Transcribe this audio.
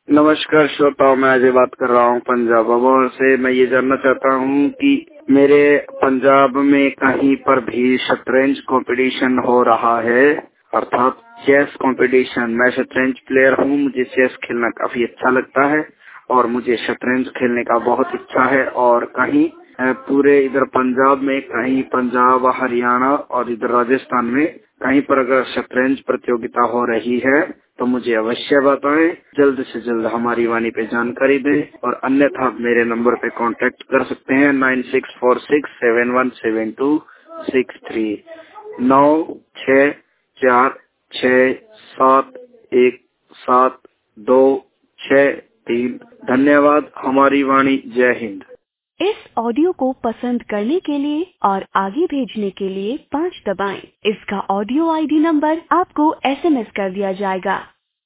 नमस्कार श्रोताओ, मैं अजय बात कर रहा हूँ पंजाब अबोहर से। मैं ये जानना चाहता हूँ कि मेरे पंजाब में कहीं पर भी शतरंज कंपटीशन हो रहा है, अर्थात चेस कंपटीशन। मैं शतरंज प्लेयर हूँ, मुझे चेस खेलना काफी अच्छा लगता है और मुझे शतरंज खेलने का बहुत इच्छा है। और कहीं पूरे इधर पंजाब में, कहीं पंजाब हरियाणा और इधर राजस्थान में कहीं पर अगर शतरंज प्रतियोगिता हो रही है तो मुझे अवश्य बताएं। जल्द से जल्द हमारी वाणी पे जानकारी दें और अन्यथा आप मेरे नंबर पे कांटेक्ट कर सकते हैं 9646717263 9646717263। धन्यवाद। हमारी वाणी। जय हिंद। इस ऑडियो को पसंद करने के लिए और आगे भेजने के लिए 5 दबाएं। इसका ऑडियो आईडी नंबर आपको SMS कर दिया जाएगा।